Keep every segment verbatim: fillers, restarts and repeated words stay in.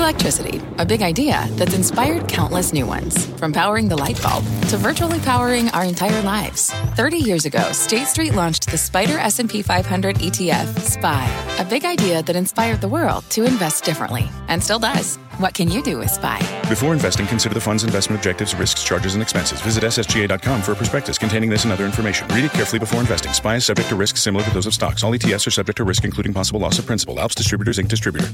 Electricity, a big idea that's inspired countless new ones. From powering the light bulb to virtually powering our entire lives. thirty years ago, State Street launched the Spider S and P five hundred E T F, S P Y. A big idea that inspired the world to invest differently. And still does. What can you do with S P Y? Before investing, consider the fund's investment objectives, risks, charges, and expenses. Visit S S G A dot com for a prospectus containing this and other information. Read it carefully before investing. S P Y is subject to risks similar to those of stocks. All E T Fs are subject to risk, including possible loss of principal. Alps Distributors, Incorporated Distributor.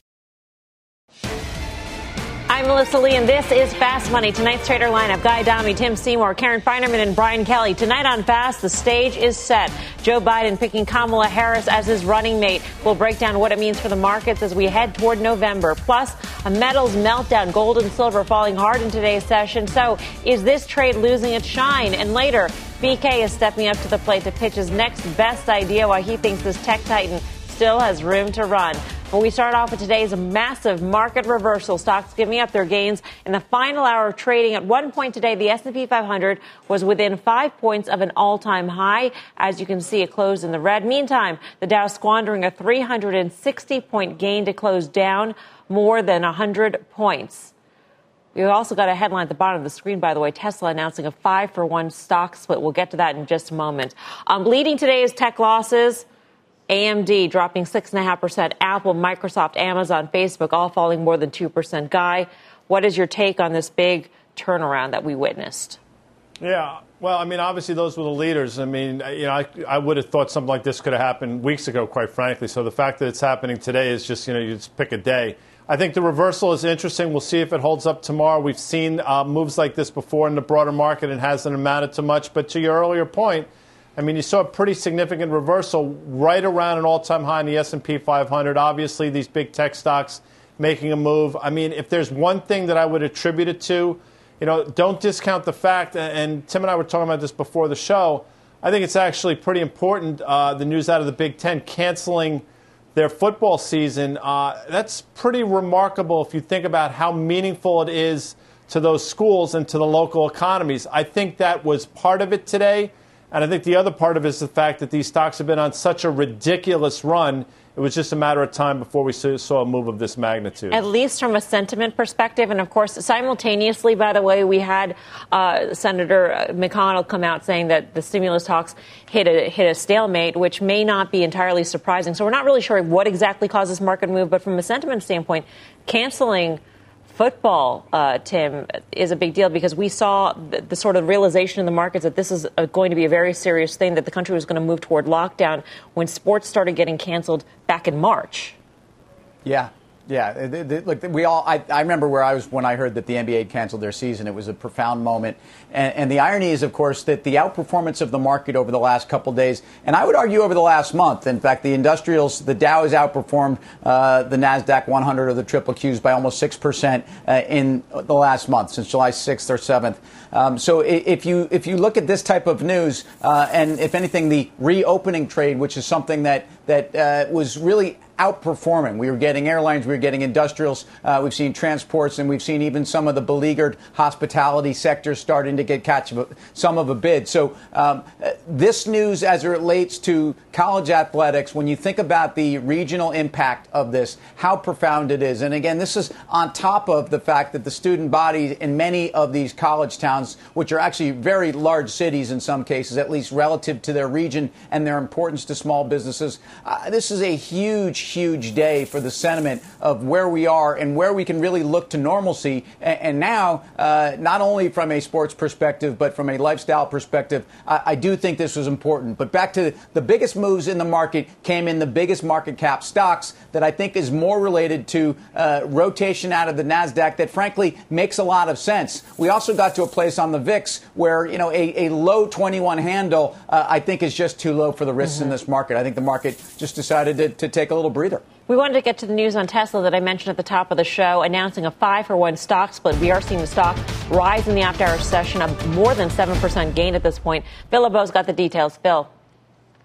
I'm Melissa Lee, and this is Fast Money. Tonight's trader lineup: Guy Adami, Tim Seymour, Karen Feinerman, and Brian Kelly. Tonight on Fast, the stage is set. Joe Biden picking Kamala Harris as his running mate. We'll break down what it means for the markets as we head toward November. Plus, a metals meltdown, gold and silver falling hard in today's session. So, is this trade losing its shine? And later, B K is stepping up to the plate to pitch his next best idea why he thinks this tech titan still has room to run. But we start off with today's massive market reversal. Stocks giving up their gains in the final hour of trading. At one point today, the S and P five hundred was within five points of an all-time high. As you can see, it closed in the red. Meantime, the Dow squandering a three hundred sixty point gain to close down more than one hundred points. We've also got a headline at the bottom of the screen, by the way. Tesla announcing a five for one stock split. We'll get to that in just a moment. Um, leading today's tech losses, A M D dropping six point five percent, Apple, Microsoft, Amazon, Facebook all falling more than two percent. Guy, what is your take on this big turnaround that we witnessed? Yeah, well, I mean, obviously those were the leaders. I mean, you know, I, I would have thought something like this could have happened weeks ago, quite frankly. So the fact that it's happening today is just, you know, you just pick a day. I think the reversal is interesting. We'll see if it holds up tomorrow. We've seen uh, moves like this before in the broader market and hasn't amounted to much. But to your earlier point, I mean, you saw a pretty significant reversal right around an all-time high in the S and P five hundred. Obviously, these big tech stocks making a move. I mean, if there's one thing that I would attribute it to, you know, don't discount the fact, and Tim and I were talking about this before the show, I think it's actually pretty important, uh, the news out of the Big Ten canceling their football season. Uh, that's pretty remarkable if you think about how meaningful it is to those schools and to the local economies. I think that was part of it today. And I think the other part of it is the fact that these stocks have been on such a ridiculous run. It was just a matter of time before we saw a move of this magnitude. At least from a sentiment perspective. And, of course, simultaneously, by the way, we had uh, Senator McConnell come out saying that the stimulus talks hit a, hit a stalemate, which may not be entirely surprising. So we're not really sure what exactly caused this market move. But from a sentiment standpoint, canceling football, uh, Tim, is a big deal because we saw the, the sort of realization in the markets that this is a, going to be a very serious thing, that the country was going to move toward lockdown when sports started getting canceled back in March. Yeah. Yeah, look, we all. I, I remember where I was when I heard that the N B A had canceled their season. It was a profound moment, and, and the irony is, of course, that the outperformance of the market over the last couple of days, and I would argue over the last month. In fact, the industrials, the Dow has outperformed uh, the Nasdaq one hundred or the triple Qs by almost six percent uh, in the last month, since July sixth or seventh. Um, so if you if you look at this type of news, uh, and if anything, the reopening trade, which is something that that uh, was really outperforming. We were getting airlines, we were getting industrials, uh, we've seen transports, and we've seen even some of the beleaguered hospitality sectors starting to get catch some of a bid. So um, this news as it relates to college athletics, when you think about the regional impact of this, how profound it is. And again, this is on top of the fact that the student body in many of these college towns, which are actually very large cities in some cases, at least relative to their region and their importance to small businesses, uh, this is a huge, huge day for the sentiment of where we are and where we can really look to normalcy. And, and now, uh, not only from a sports perspective, but from a lifestyle perspective, I, I do think this was important. But back to the biggest moves in the market came in the biggest market cap stocks that I think is more related to uh, rotation out of the Nasdaq that, frankly, makes a lot of sense. We also got to a place on the V I X where, you know, a, a low twenty-one handle, uh, I think, is just too low for the risks mm-hmm. in this market. I think the market just decided to, to take a little breather. We wanted to get to the news on Tesla that I mentioned at the top of the show, announcing a five for one stock split. We are seeing the stock rise in the after-hours session, a more than seven percent gain at this point. Bill LeBeau's got the details. Bill.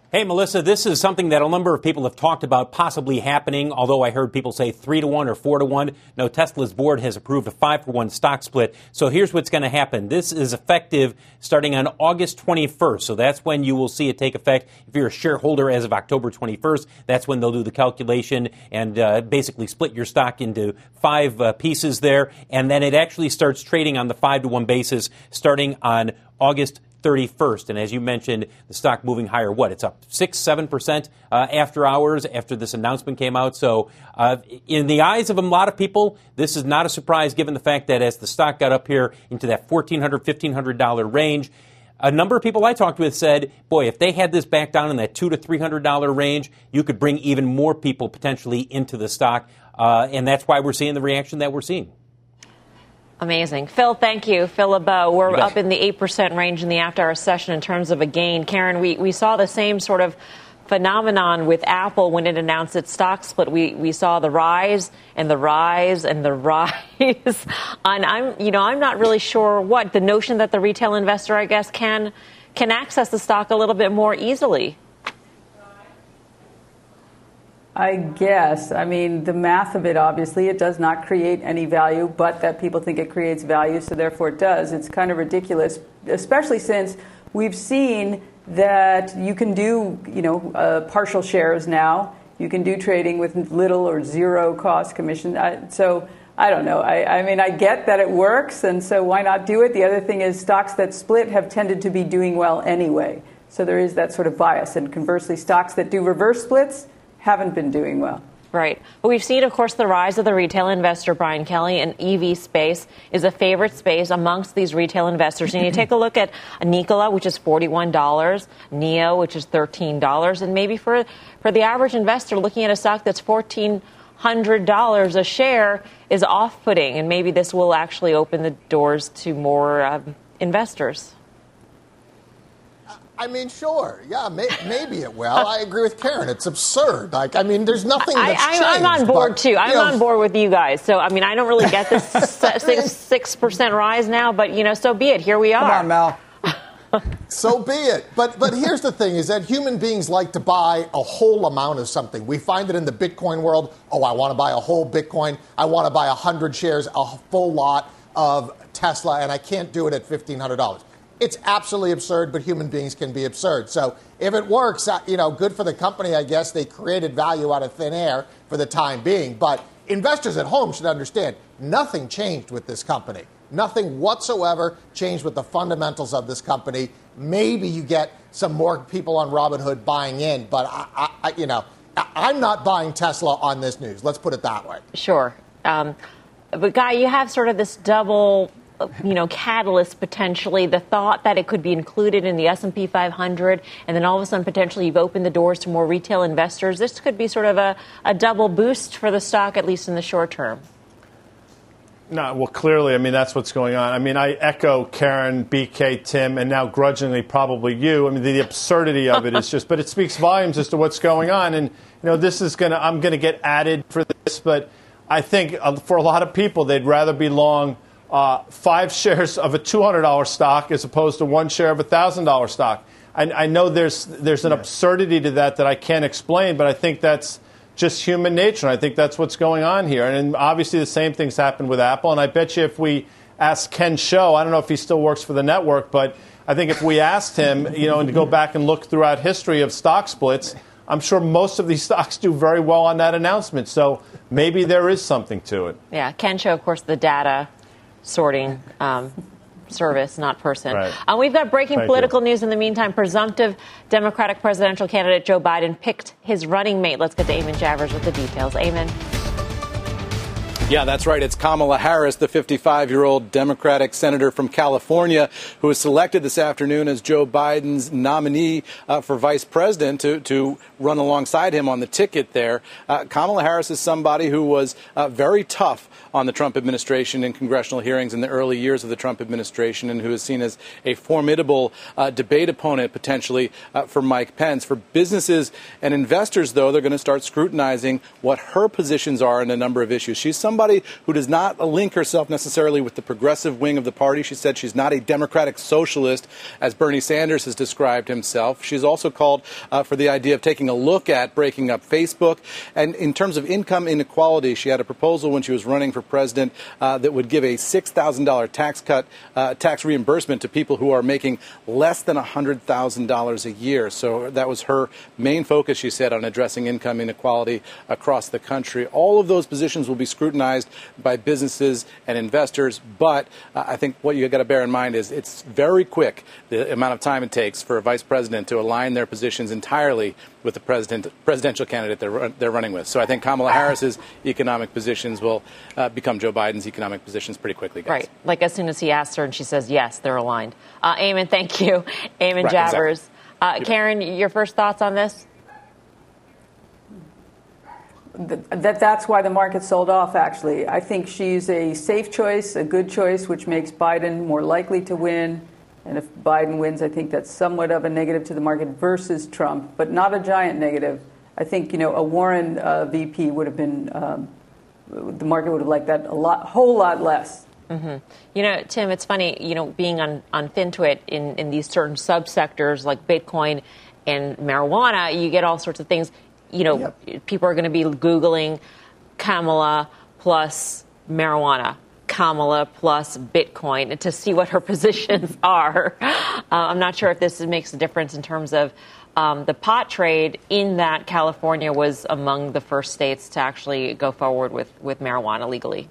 Hey, Melissa, this is something that a number of people have talked about possibly happening, although I heard people say three to one or four to one. No, Tesla's board has approved a five for one stock split. So here's what's going to happen. This is effective starting on August twenty-first. So that's when you will see it take effect. If you're a shareholder as of October twenty-first, that's when they'll do the calculation and uh, basically split your stock into five uh, pieces there. And then it actually starts trading on the five to one basis starting on August thirty-first. And as you mentioned, the stock moving higher. What? It's up six, seven percent uh, after hours after this announcement came out. So uh, in the eyes of a lot of people, this is not a surprise given the fact that as the stock got up here into that fourteen hundred dollars, fifteen hundred dollars range, a number of people I talked with said, boy, if they had this back down in that two to three hundred dollars range, you could bring even more people potentially into the stock. Uh, and that's why we're seeing the reaction that we're seeing. Amazing. Phil, thank you. Phil LeBeau. We're up in the eight percent range in the after-hour session in terms of a gain. Karen, we, we saw the same sort of phenomenon with Apple when it announced its stock split. We we saw the rise and the rise and the rise. And I'm, you know, I'm not really sure what the notion that the retail investor, I guess, can can access the stock a little bit more easily. I guess. I mean, the math of it, obviously, it does not create any value, but that people think it creates value, so therefore it does. It's kind of ridiculous, especially since we've seen that you can do, you know, uh, partial shares now. You can do trading with little or zero cost commission. I, so I don't know. I, I mean, I get that it works, and so why not do it? The other thing is stocks that split have tended to be doing well anyway. So there is that sort of bias. And conversely, stocks that do reverse splits haven't been doing well. Right. But we've seen, of course, the rise of the retail investor, Brian Kelly, and E V space is a favorite space amongst these retail investors. And you take a look at Nikola, which is forty-one dollars, N I O, which is thirteen dollars. And maybe for, for the average investor looking at a stock that's fourteen hundred dollars a share is off-putting. And maybe this will actually open the doors to more um, investors. I mean, sure. Yeah, may, maybe it will. I agree with Karen. It's absurd. Like, I mean, there's nothing that's I, I, changed. I'm on board, but, too. I'm know, on board with you guys. So, I mean, I don't really get this six, six percent rise now, but, you know, so be it. Here we are. Come on, Mal. So be it. But but here's the thing, is that human beings like to buy a whole amount of something. We find it in the Bitcoin world. Oh, I want to buy a whole Bitcoin. I want to buy one hundred shares, a full lot of Tesla, and I can't do it at fifteen hundred dollars. It's absolutely absurd, but human beings can be absurd. So if it works, you know, good for the company, I guess. They created value out of thin air for the time being. But investors at home should understand nothing changed with this company. Nothing whatsoever changed with the fundamentals of this company. Maybe you get some more people on Robinhood buying in, but, I, I, you know, I'm not buying Tesla on this news. Let's put it that way. Sure. Um, but, Guy, you have sort of this double, you know, catalyst potentially, the thought that it could be included in the S and P five hundred, and then all of a sudden potentially you've opened the doors to more retail investors. This could be sort of a, a double boost for the stock, at least in the short term. No, well, clearly, I mean, that's what's going on. I mean, I echo Karen, B K, Tim, and now grudgingly probably you. I mean, the, the absurdity of it is just, but it speaks volumes as to what's going on. And, you know, this is going to, I'm going to get added for this, but I think uh, for a lot of people, they'd rather be long Uh, five shares of a two hundred dollars stock as opposed to one share of a one thousand dollars stock. I, I know there's there's an yeah. absurdity to that that I can't explain, but I think that's just human nature. I think that's what's going on here. And, and obviously the same things happened with Apple. And I bet you if we asked Ken Shou, I don't know if he still works for the network, but I think if we asked him, you know, and to go back and look throughout history of stock splits, I'm sure most of these stocks do very well on that announcement. So maybe there is something to it. Yeah, Ken Shou, of course, the data sorting um, service, not person. Right. Um, we've got breaking Thank political you. news in the meantime. Presumptive Democratic presidential candidate Joe Biden picked his running mate. Let's get to Eamon Javers with the details. Eamon. Yeah, that's right. It's Kamala Harris, the fifty-five-year-old Democratic senator from California, who was selected this afternoon as Joe Biden's nominee uh, for vice president to, to run alongside him on the ticket there. Uh, Kamala Harris is somebody who was uh, very tough on the Trump administration in congressional hearings in the early years of the Trump administration, and who is seen as a formidable uh, debate opponent potentially uh, for Mike Pence. For businesses and investors, though, they're going to start scrutinizing what her positions are in a number of issues. She's somebody somebody who does not link herself necessarily with the progressive wing of the party. She said she's not a democratic socialist, as Bernie Sanders has described himself. She's also called uh, for the idea of taking a look at breaking up Facebook. And in terms of income inequality, she had a proposal when she was running for president uh, that would give a six thousand dollars tax cut, uh, tax reimbursement to people who are making less than one hundred thousand dollars a year. So that was her main focus, she said, on addressing income inequality across the country. All of those positions will be scrutinized by businesses and investors. But uh, I think what you've got to bear in mind is it's very quick, the amount of time it takes for a vice president to align their positions entirely with the president, presidential candidate they're, they're running with. So I think Kamala Harris's economic positions will uh, become Joe Biden's economic positions pretty quickly, guys. Right. Like as soon as he asks her and she says, yes, they're aligned. Uh, Eamon, thank you. Eamon right, Javers. Exactly. Uh, Karen, your first thoughts on this? That that's why the market sold off, actually. I think she's a safe choice, a good choice, which makes Biden more likely to win. And if Biden wins, I think that's somewhat of a negative to the market versus Trump, but not a giant negative. I think, you know, a Warren uh, V P would have been, um, the market would have liked that a lot, whole lot less. Mm-hmm. You know, Tim, it's funny, you know, being on, on FinTwit in, in these certain subsectors like Bitcoin and marijuana, you get all sorts of things. You know, yep. People are going to be Googling Kamala plus marijuana, Kamala plus Bitcoin to see what her positions are. Uh, I'm not sure if this makes a difference in terms of um, the pot trade, in that California was among the first states to actually go forward with, with marijuana legally.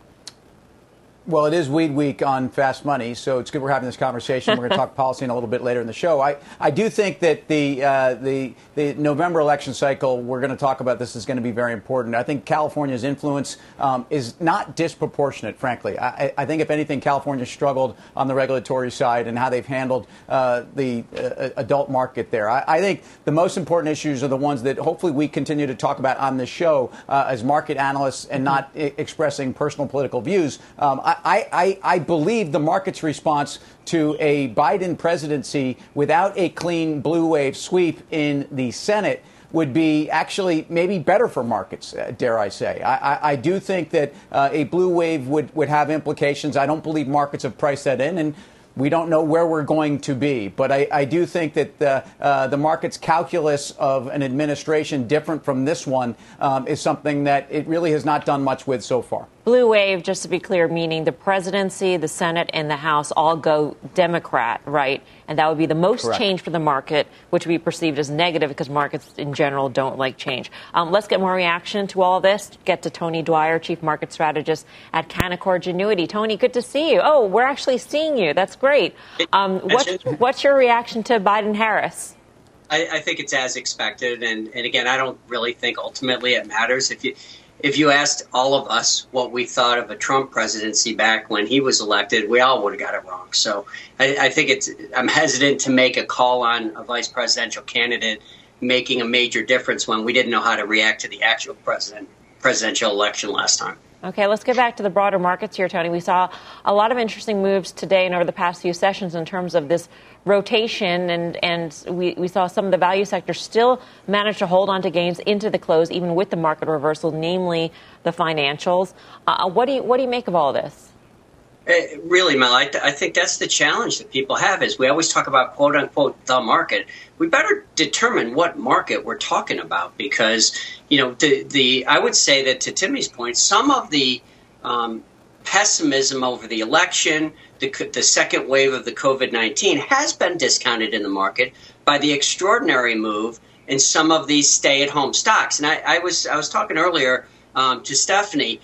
Well, it is Weed Week on Fast Money, so it's good we're having this conversation. We're going to talk policy in a little bit later in the show. I, I do think that the, uh, the the November election cycle, we're going to talk about this, is going to be very important. I think California's influence um, is not disproportionate, frankly. I, I think, if anything, California struggled on the regulatory side and how they've handled uh, the uh, adult market there. I, I think the most important issues are the ones that hopefully we continue to talk about on this show uh, as market analysts and not I- expressing personal political views. Um, I, I, I, I believe the market's response to a Biden presidency without a clean blue wave sweep in the Senate would be actually maybe better for markets, uh, dare I say. I, I, I do think that uh, a blue wave would, would have implications. I don't believe markets have priced that in, and we don't know where we're going to be. But I, I do think that the, uh, the market's calculus of an administration different from this one um, is something that it really has not done much with so far. Blue wave, just to be clear, meaning the presidency, the Senate, and the House all go Democrat, right? And that would be the most Correct. change for the market, which would be perceived as negative because markets in general don't like change. Um, let's get more reaction to all of this. Get to Tony Dwyer, Chief Market Strategist at Canaccord Genuity. Tony, good to see you. Oh, we're actually seeing you. That's great. Um, what, what's your reaction to Biden-Harris? I, I think it's as expected. And, and again, I don't really think ultimately it matters. If you If you asked all of us what we thought of a Trump presidency back when he was elected, we all would have got it wrong. So I, I think it's I'm hesitant to make a call on a vice presidential candidate making a major difference when we didn't know how to react to the actual president presidential election last time. Okay, let's get back to the broader markets here, Tony. We saw a lot of interesting moves today and over the past few sessions in terms of this rotation, and, and we, we saw some of the value sectors still manage to hold on to gains into the close, even with the market reversal, namely the financials. Uh, what do you what do you make of all this? Uh, really, Mel, I, th- I think that's the challenge that people have is we always talk about, quote unquote, the market. We better determine what market we're talking about because, you know, the, the I would say that to Timmy's point, some of the um, pessimism over the election, the, the second wave of the COVID nineteen has been discounted in the market by the extraordinary move in some of these stay-at-home stocks. And I, I was I was talking earlier um, to Stephanie.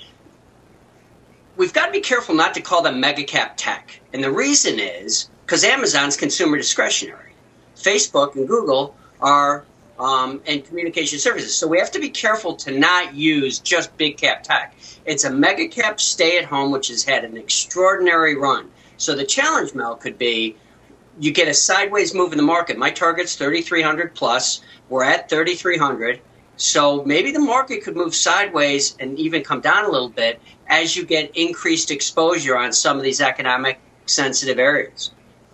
We've got to be careful not to call them mega cap tech. And the reason is because Amazon's consumer discretionary. Facebook and Google are um, and communication services. So we have to be careful to not use just big cap tech. It's a mega cap stay at home, which has had an extraordinary run. So the challenge, Mel, could be you get a sideways move in the market. My target's thirty-three hundred plus. We're at thirty-three hundred. So maybe the market could move sideways and even come down a little bit as you get increased exposure on some of these economic sensitive areas.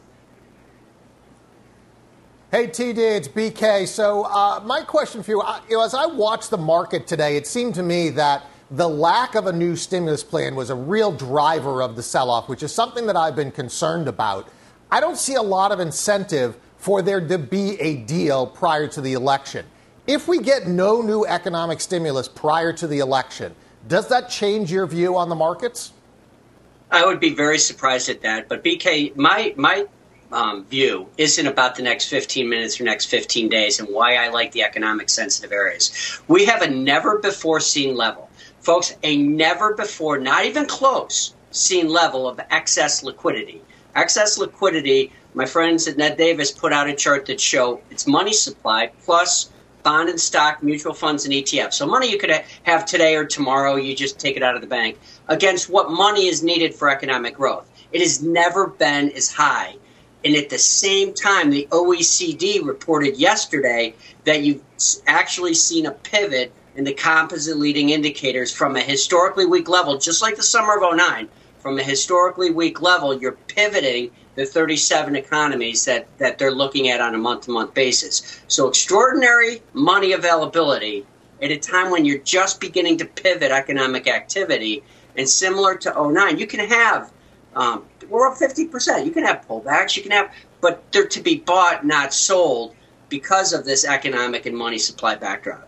Hey, T D, it's B K. So uh, my question for you, uh, you know, as I watched the market today, it seemed to me that the lack of a new stimulus plan was a real driver of the sell-off, which is something that I've been concerned about. I don't see a lot of incentive for there to be a deal prior to the election. If we get no new economic stimulus prior to the election, does that change your view on the markets? I would be very surprised at that. But B K, my my um, view isn't about the next fifteen minutes or next fifteen days and why I like the economic sensitive areas. We have a never before seen level. Folks, a never before, not even close, seen level of excess liquidity. Excess liquidity, my friends at Ned Davis put out a chart that show it's money supply plus bond and stock, mutual funds, and E T Fs. So money you could ha- have today or tomorrow, you just take it out of the bank, against what money is needed for economic growth. It has never been as high. And at the same time, the O E C D reported yesterday that you've actually seen a pivot in the composite leading indicators from a historically weak level, just like the summer of oh nine, from a historically weak level, you're pivoting the thirty-seven economies that, that they're looking at on a month-to-month basis. So extraordinary money availability at a time when you're just beginning to pivot economic activity. And similar to oh nine, you can have, um, we're up fifty percent. You can have pullbacks, you can have, but they're to be bought, not sold because of this economic and money supply backdrop.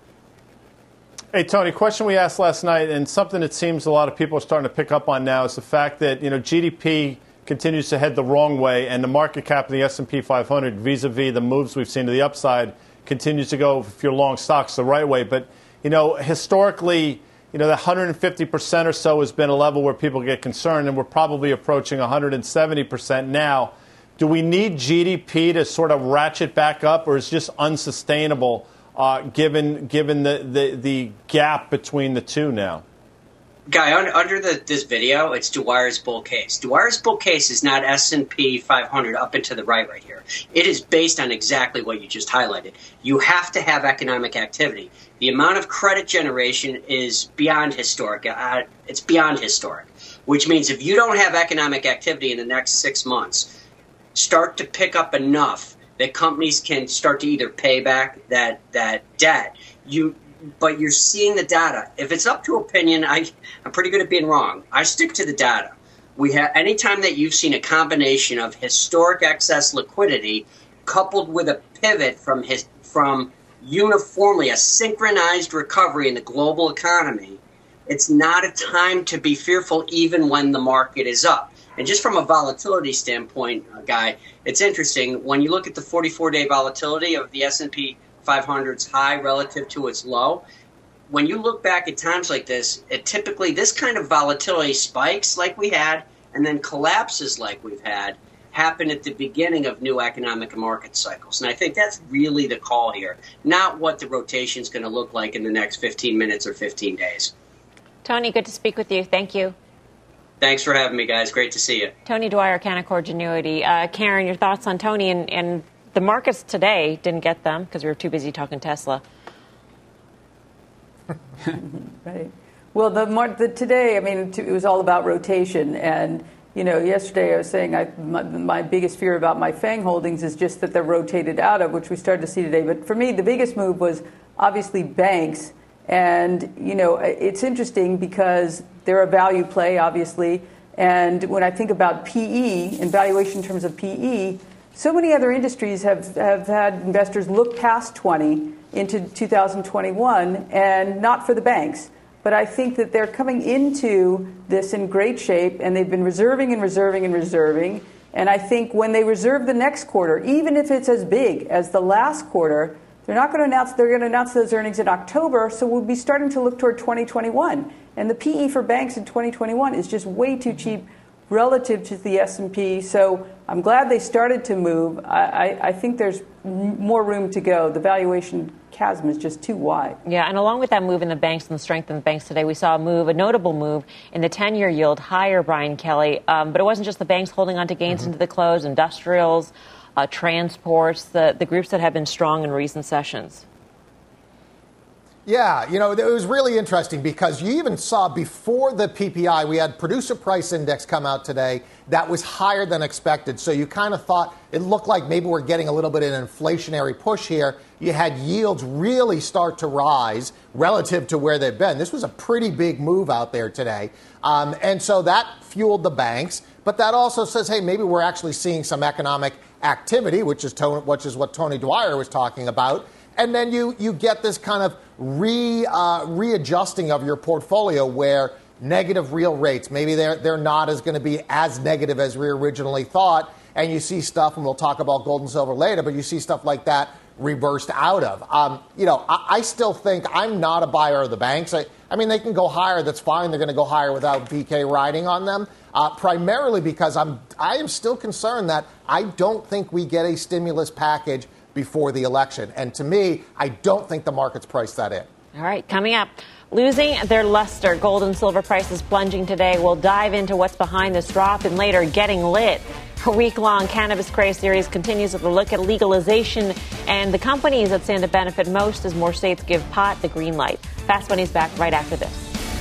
Hey, Tony, question we asked last night, and something that seems a lot of people are starting to pick up on now is the fact that, you know, G D P continues to head the wrong way, and the market cap of the S and P five hundred vis-a-vis the moves we've seen to the upside continues to go, if you're long stocks, the right way. But, you know, historically, you know, the one hundred fifty percent or so has been a level where people get concerned, and we're probably approaching one hundred seventy percent now. Do we need G D P to sort of ratchet back up, or is it just unsustainable uh, given given the, the, the gap between the two now? Guy, un, under the, this video, it's Dwyer's bull case. Dwyer's bull case is not S and P five hundred up and to the right right here. It is based on exactly what you just highlighted. You have to have economic activity. The amount of credit generation is beyond historic. Uh, it's beyond historic, which means if you don't have economic activity in the next six months, start to pick up enough that companies can start to either pay back that, that debt. You But you're seeing the data. If it's up to opinion, I, I'm pretty good at being wrong. I stick to the data. We have anytime that you've seen a combination of historic excess liquidity coupled with a pivot from his, from uniformly a synchronized recovery in the global economy, it's not a time to be fearful even when the market is up. And just from a volatility standpoint, uh, Guy, it's interesting. When you look at the forty-four day volatility of the S and P five hundred's high relative to its low, when you look back at times like this, it typically this kind of volatility spikes like we had and then collapses like we've had happen at the beginning of new economic and market cycles. And I think that's really the call here, not what the rotation is going to look like in the next fifteen minutes or fifteen days. Tony, good to speak with you. Thank you. Thanks for having me, guys. Great to see you. Tony Dwyer, Canaccord Genuity. Uh, Karen, your thoughts on Tony and, and the markets today? Didn't get them because we were too busy talking Tesla. Right. Well, the, the today, I mean, it was all about rotation. And, you know, yesterday I was saying I, my, my biggest fear about my FANG holdings is just that they're rotated out of, which we started to see today. But for me, the biggest move was obviously banks. And, you know, it's interesting because they're a value play, obviously. And when I think about P E and valuation in terms of P E, so many other industries have, have had investors look past twenty into two thousand twenty-one, and not for the banks. But I think that they're coming into this in great shape, and they've been reserving and reserving and reserving. And I think when they reserve the next quarter, even if it's as big as the last quarter, they're not going to announce, they're going to announce those earnings in October, so we'll be starting to look toward twenty twenty-one. And the P E for banks in twenty twenty-one is just way too cheap relative to the S and P. So I'm glad they started to move. I, I, I think there's m- more room to go. The valuation chasm is just too wide. Yeah, and along with that move in the banks and the strength in the banks today, we saw a move, a notable move in the ten-year yield higher, Brian Kelly. Um, but it wasn't just the banks holding on to gains mm-hmm. into the close, industrials, uh, transports, the, the groups that have been strong in recent sessions. Yeah, you know, it was really interesting because you even saw before the P P I, we had producer price index come out today that was higher than expected. So you kind of thought it looked like maybe we're getting a little bit of an inflationary push here. You had yields really start to rise relative to where they've been. This was a pretty big move out there today. Um, and so that fueled the banks. But that also says, hey, maybe we're actually seeing some economic activity, which is, Tony, which is what Tony Dwyer was talking about. And then you you get this kind of re uh, readjusting of your portfolio where negative real rates, maybe they're they're not as going to be as negative as we originally thought. And you see stuff, and we'll talk about gold and silver later, but you see stuff like that reversed out of. Um, you know, I, I still think I'm not a buyer of the banks. I, I mean, they can go higher. That's fine. They're going to go higher without V K riding on them, uh, primarily because I'm I am still concerned that I don't think we get a stimulus package before the election. And to me, I don't think the market's priced that in. All right, coming up, losing their luster. Gold and silver prices plunging today. We'll dive into what's behind this drop and later getting lit. A week-long Cannabis Craze series continues with a look at legalization and the companies that stand to benefit most as more states give pot the green light. Fast Money's back right after this.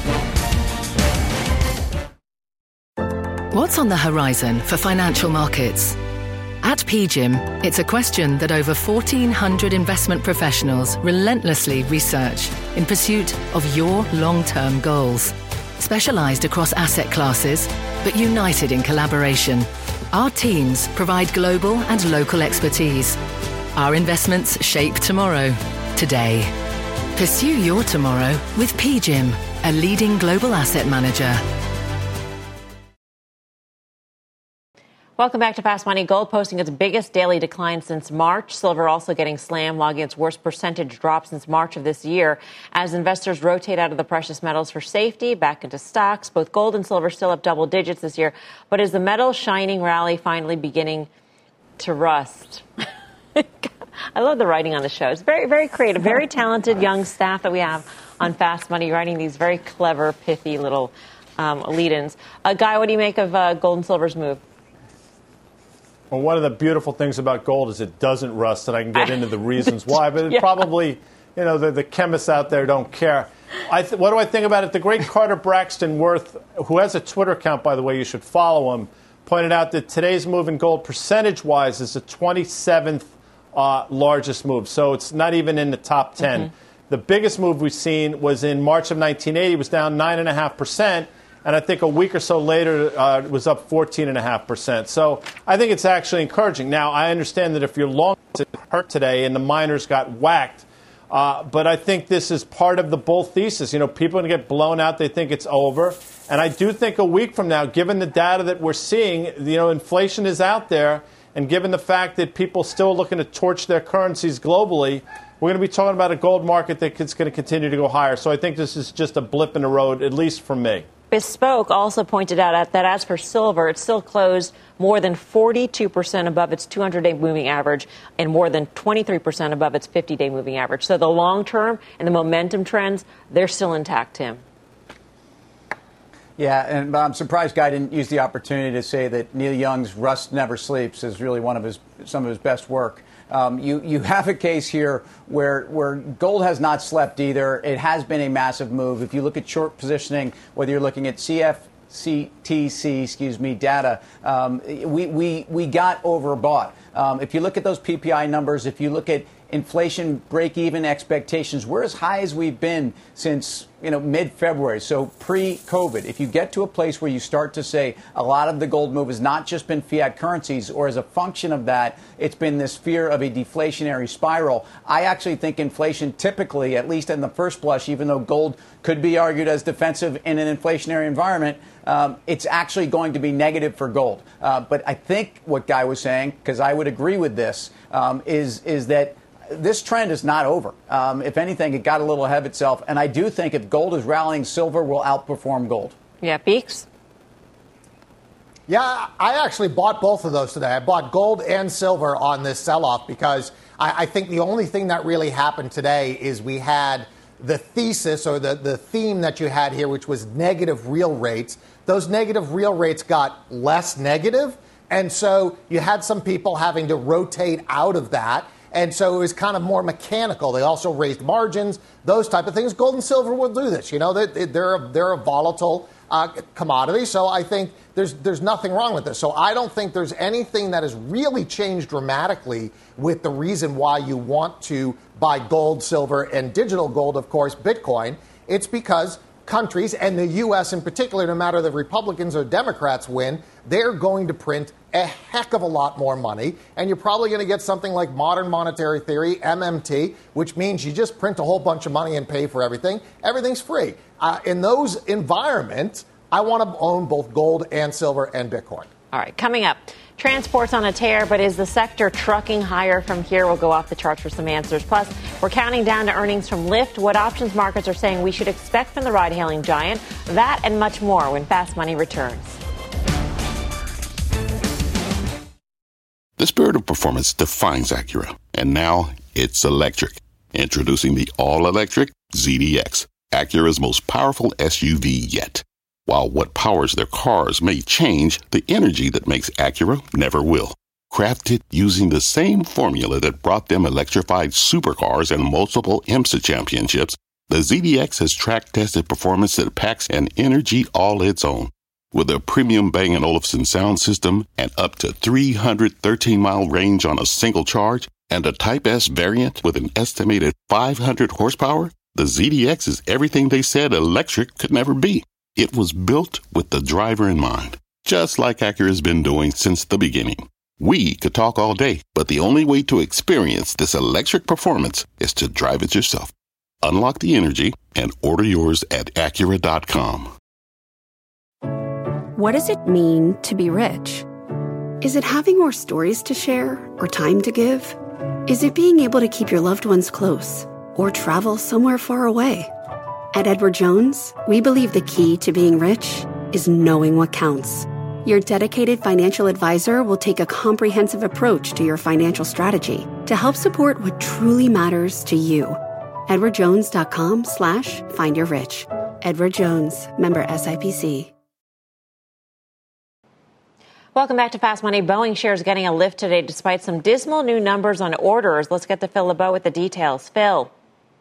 What's on the horizon for financial markets? At P G I M, it's a question that over fourteen hundred investment professionals relentlessly research in pursuit of your long-term goals. Specialized across asset classes, but united in collaboration, our teams provide global and local expertise. Our investments shape tomorrow, today. Pursue your tomorrow with P G I M, a leading global asset manager. Welcome back to Fast Money. Gold posting its biggest daily decline since March. Silver also getting slammed, logging its worst percentage drop since March of this year. As investors rotate out of the precious metals for safety, back into stocks, both gold and silver still up double digits this year. But is the metal shining rally finally beginning to rust? I love the writing on the show. It's very, very creative, very talented young staff that we have on Fast Money writing these very clever, pithy little um, lead-ins. Uh, Guy, what do you make of uh, gold and silver's move? Well, one of the beautiful things about gold is it doesn't rust, and I can get into the reasons why, but it yeah. probably, you know, the, the chemists out there don't care. I th- what do I think about it? The great Carter Braxton Worth, who has a Twitter account, by the way, you should follow him, pointed out that today's move in gold, percentage-wise, is the twenty-seventh uh, largest move, so it's not even in the top ten. Mm-hmm. The biggest move we've seen was in March of nineteen eighty, it was down nine point five percent. And I think a week or so later, uh, it was up fourteen point five percent. So I think it's actually encouraging. Now, I understand that if you're long, it hurt today and the miners got whacked. Uh, but I think this is part of the bull thesis. You know, people are going to get blown out. They think it's over. And I do think a week from now, given the data that we're seeing, you know, inflation is out there. And given the fact that people still looking to torch their currencies globally, we're going to be talking about a gold market that's going to continue to go higher. So I think this is just a blip in the road, at least for me. Bespoke also pointed out that as for silver, it still closed more than forty-two percent above its two hundred day moving average and more than twenty-three percent above its fifty day moving average. So the long term and the momentum trends, they're still intact, Tim. Yeah, and I'm surprised Guy didn't use the opportunity to say that Neil Young's Rust Never Sleeps is really one of his some of his best work. Um, you, you have a case here where where gold has not slept either. It has been a massive move. If you look at short positioning, whether you're looking at C F T C, excuse me, data, um, we, we, we got overbought. Um, if you look at those P P I numbers, if you look at inflation break-even expectations, we're as high as we've been since, you know, mid-February, so pre-COVID. If you get to a place where you start to say a lot of the gold move has not just been fiat currencies, or as a function of that, it's been this fear of a deflationary spiral, I actually think inflation typically, at least in the first blush, even though gold could be argued as defensive in an inflationary environment, um, it's actually going to be negative for gold. Uh, but I think what Guy was saying, because I would agree with this, um, is is that this trend is not over. Um, if anything, it got a little ahead of itself. And I do think if gold is rallying, silver will outperform gold. Yeah, Beeks? Yeah, I actually bought both of those today. I bought gold and silver on this sell-off because I, I think the only thing that really happened today is we had the thesis or the, the theme that you had here, which was negative real rates. Those negative real rates got less negative. And so you had some people having to rotate out of that. And so it was kind of more mechanical. They also raised margins, those type of things. Gold and silver will do this. You know, they, they're, a, they're a volatile uh, commodity. So I think there's, there's nothing wrong with this. So I don't think there's anything that has really changed dramatically with the reason why you want to buy gold, silver, and digital gold, of course, Bitcoin. It's because countries, and the U S in particular, no matter the Republicans or Democrats win, they're going to print a heck of a lot more money. And you're probably going to get something like modern monetary theory, M M T, which means you just print a whole bunch of money and pay for everything. Everything's free. Uh, in those environments, I want to own both gold and silver and Bitcoin. All right, coming up. Transport's on a tear, but is the sector trucking higher from here? We'll go off the charts for some answers. Plus, we're counting down to earnings from Lyft, what options markets are saying we should expect from the ride-hailing giant, that and much more when Fast Money returns. The spirit of performance defines Acura, and now it's electric. Introducing the all-electric Z D X, Acura's most powerful S U V yet. While what powers their cars may change, the energy that makes Acura never will. Crafted using the same formula that brought them electrified supercars and multiple IMSA championships, the Z D X has track-tested performance that packs an energy all its own. With a premium Bang and Olufsen sound system and up to three hundred thirteen mile range on a single charge, and a Type S variant with an estimated five hundred horsepower, the Z D X is everything they said electric could never be. It was built with the driver in mind, just like Acura's been doing since the beginning. We could talk all day, but the only way to experience this electric performance is to drive it yourself. Unlock the energy and order yours at Acura dot com. What does it mean to be rich? Is it having more stories to share or time to give? Is it being able to keep your loved ones close or travel somewhere far away? At Edward Jones, we believe the key to being rich is knowing what counts. Your dedicated financial advisor will take a comprehensive approach to your financial strategy to help support what truly matters to you. Edward Jones dot com slash find your rich. Edward Jones, member S I P C. Welcome back to Fast Money. Boeing shares getting a lift today despite some dismal new numbers on orders. Let's get to Phil LeBeau with the details. Phil.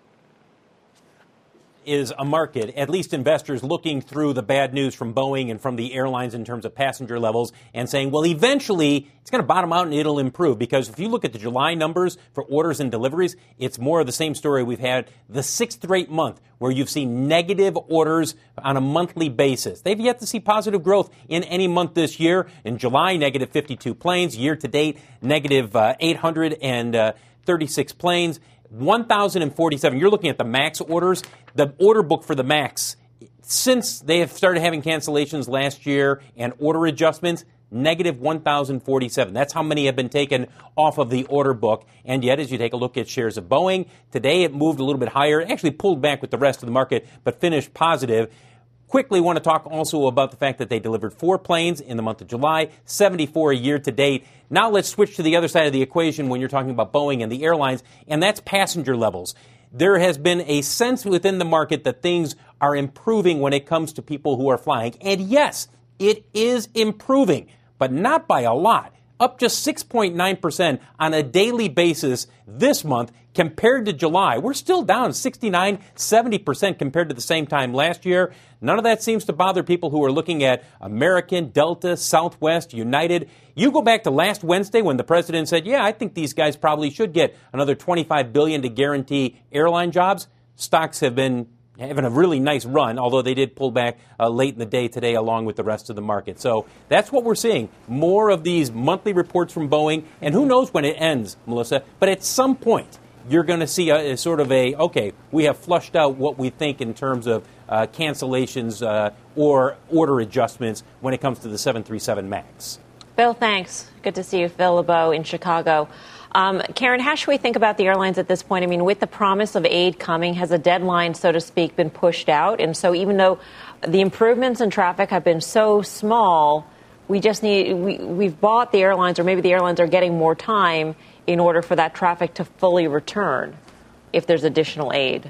Is a market, at least investors looking through the bad news from Boeing and from the airlines in terms of passenger levels and saying, well, eventually it's going to bottom out and it'll improve. Because if you look at the July numbers for orders and deliveries, it's more of the same story we've had the sixth straight month where you've seen negative orders on a monthly basis. They've yet to see positive growth in any month this year. In July, negative fifty-two planes. Year to date, negative uh, eight hundred thirty-six planes. one thousand forty-seven. You're looking at the MAX orders. The order book for the MAX, since they have started having cancellations last year and order adjustments, negative one thousand forty-seven. That's how many have been taken off of the order book. And yet, as you take a look at shares of Boeing, today it moved a little bit higher. It actually pulled back with the rest of the market, but finished positive. Quickly want to talk also about the fact that they delivered four planes in the month of July, seventy-four a year to date. Now let's switch to the other side of the equation when you're talking about Boeing and the airlines, and that's passenger levels. There has been a sense within the market that things are improving when it comes to people who are flying. And yes, it is improving, but not by a lot. Up just six point nine percent on a daily basis this month compared to July. We're still down sixty-nine, seventy percent compared to the same time last year. None of that seems to bother people who are looking at American, Delta, Southwest, United. You go back to last Wednesday when the president said, yeah, I think these guys probably should get another twenty-five billion dollars to guarantee airline jobs. Stocks have been having a really nice run, although they did pull back uh, late in the day today along with the rest of the market. So that's what we're seeing. More of these monthly reports from Boeing, and who knows when it ends, Melissa, but at some point you're going to see a, a sort of a, okay, we have flushed out what we think in terms of uh, cancellations uh, or order adjustments when it comes to the seven thirty-seven MAX. Phil, thanks. Good to see you, Phil LeBeau in Chicago. Um, Karen, how should we think about the airlines at this point? I mean, with the promise of aid coming, has a deadline, so to speak, been pushed out? And so even though the improvements in traffic have been so small, we just need, we, we've bought the airlines, or maybe the airlines are getting more time in order for that traffic to fully return if there's additional aid.